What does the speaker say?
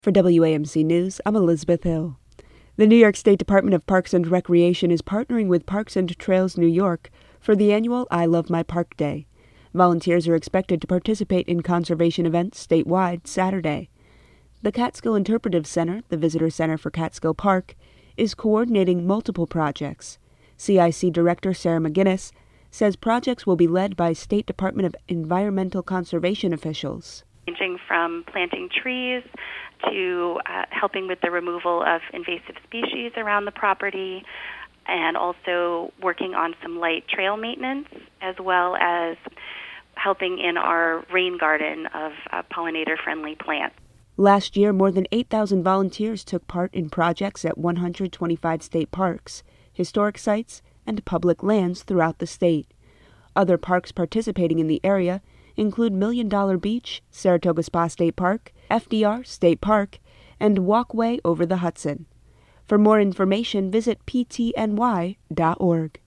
For WAMC News, I'm Elizabeth Hill. The New York State Department of Parks and Recreation is partnering with Parks and Trails New York for the annual I Love My Park Day. Volunteers are expected to participate in conservation events statewide Saturday. The Catskill Interpretive Center, the Visitor Center for Catskill Park, is coordinating multiple projects. CIC Director Sarah McGinnis says projects will be led by State Department of Environmental Conservation officials. Ranging from planting trees to helping with the removal of invasive species around the property, and also working on some light trail maintenance, as well as helping in our rain garden of pollinator-friendly plants. Last year, more than 8,000 volunteers took part in projects at 125 state parks, historic sites, and public lands throughout the state. Other parks participating in the area include Million Dollar Beach, Saratoga Spa State Park, FDR State Park, and Walkway over the Hudson. For more information, visit ptny.org.